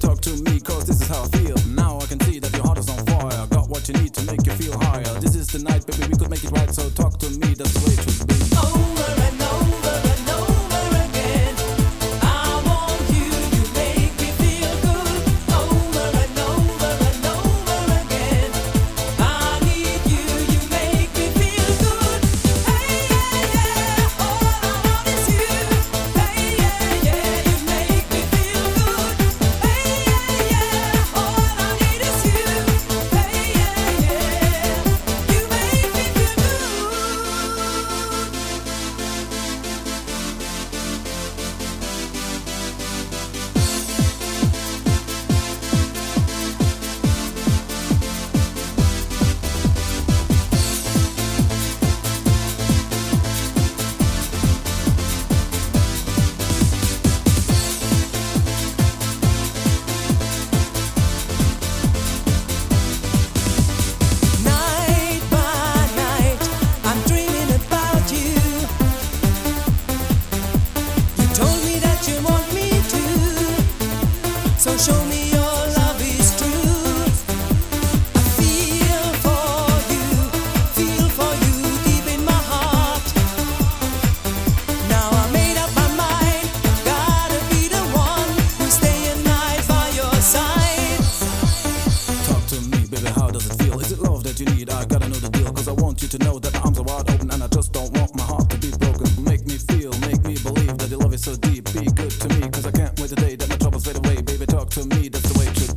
talk to me, cause this is how I feel. Now I can see that your heart is on fire. Got what you need to make you feel higher. This is the night, baby, we could make it right. So talk to me, that's the way it should be. Over and over and over again, I want you, you make me feel good. Over and over and over again, I need you, you make me feel good. Hey yeah yeah, all I want is you. Hey yeah yeah, you make me feel good. Hey yeah yeah, all I need is you. Hey yeah yeah, you make me feel good. Night by night, I'm dreaming about you. You told me that you want me to, so show me your love is true. I feel for you deep in my heart. Now I made up my mind, gotta be the one who's staying night by your side. Talk to me, baby, how does it feel? Is it love that you need? I gotta know the deal, cause I want you to know that my arms are wide open and I just don't want my heart to be broken. Make me feel, make me believe that your love is so deep. Be good to me, cause I can't wait the day that my troubles fade away. Baby, talk to me, that's the way it should